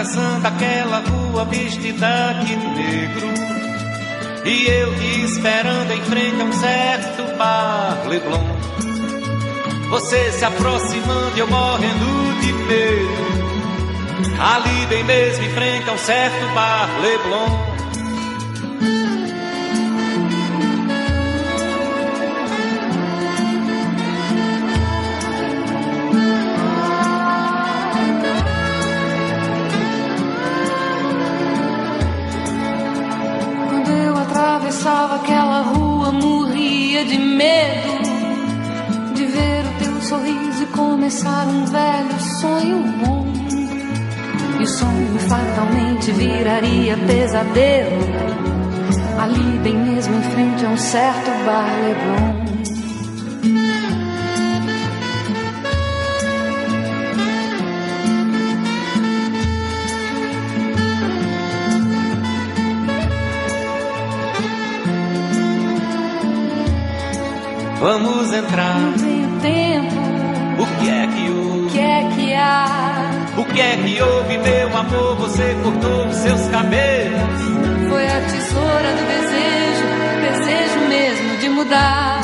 atravessando aquela rua vestida de negro, e eu te esperando em frente a um certo bar Leblon. Você se aproximando e eu morrendo de medo, ali bem mesmo em frente a um certo bar Leblon. Atravessava aquela rua, morria de medo de ver o teu sorriso e começar um velho sonho bom. E o sonho fatalmente viraria pesadelo, ali bem mesmo em frente a um certo bar Leblon. Vamos entrar. Não tenho tempo. O que é que houve? O que é que há? O que é que houve, meu amor? Você cortou os seus cabelos. Foi a tesoura do desejo mesmo de mudar.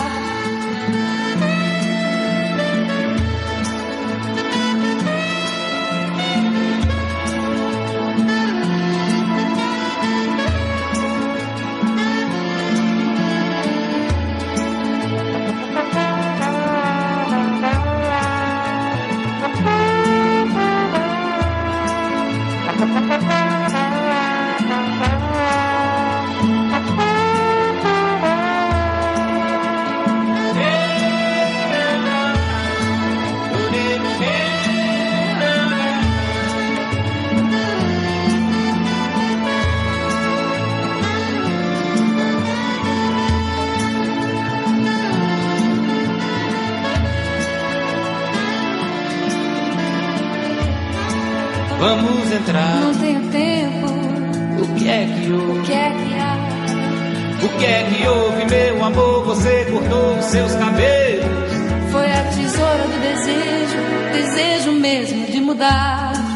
Vamos entrar. Não tenho tempo. O que é que houve? O que é que há? O que é que houve, meu amor? Você cortou os seus cabelos. Foi a tesoura do desejo mesmo de mudar.